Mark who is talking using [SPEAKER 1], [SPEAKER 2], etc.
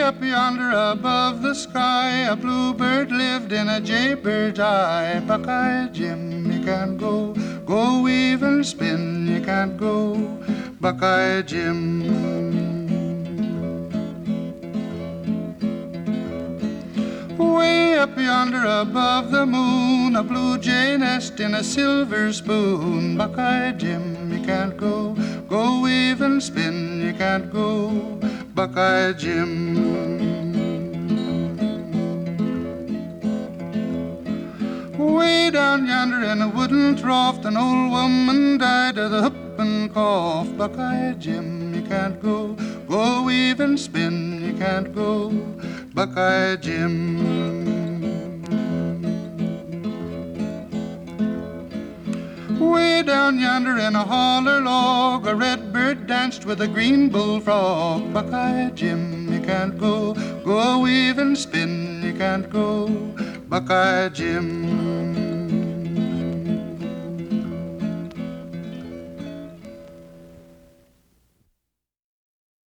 [SPEAKER 1] up yonder above the sky, a bluebird lived in a jaybird's eye. Buckeye Jim, you can't go, go weave and spin, you can't go, Buckeye Jim. Way up yonder above the moon, a blue jay nest in a silver spoon. Buckeye Jim, you can't go, go weave and spin, you can't go, Buckeye Jim. Way down yonder in a wooden trough, an old woman died of the whoop and cough. Buckeye Jim, you can't go, go weave and spin, you can't go, Buckeye Jim. Way down yonder in a holler log, a red bird danced with a green bullfrog. Buckeye Jim, you can't go, go weave and spin, you can't go, Buckeye Jim.